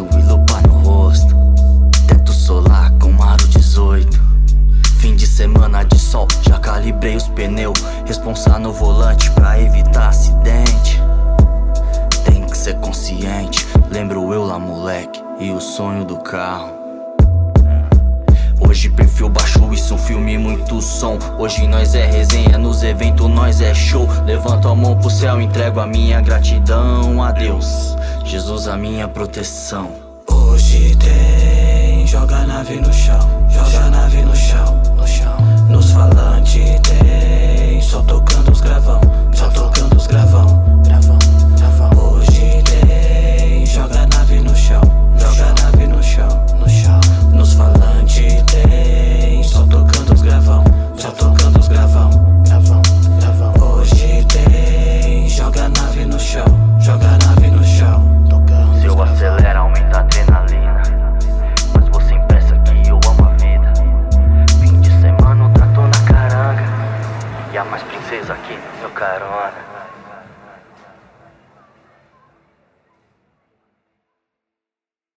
e lupa no rosto. Teto solar com aro 18. Fim de semana de sol, já calibrei os pneus. Responsa no volante pra evitar acidente. Tem que ser consciente. Lembro eu lá moleque e o sonho do carro. Hoje perfil baixo, isso um filme, muito som. Hoje nós é resenha, nos eventos nós é show. Levanto a mão pro céu, entrego a minha gratidão a Deus, Jesus a minha proteção. Hoje tem, joga a nave no chão, joga a nave no chão, no chão. Nos falantes tem, só tocando os gravão, só tocando os gravão, gravão, gravão. Hoje tem, joga a nave no chão, joga a nave no chão, no chão. Nos falantes tem, só tocando os gravão, só tocando os gravão, gravão, gravão. Hoje tem, joga a nave no chão, joga a nave no chão, tocando. Se eu acelerar, aumenta a adrenalina, mas você impressa que eu amo a vida. Fim de semana, o trator na caranga e a mais princesa aqui no meu carona.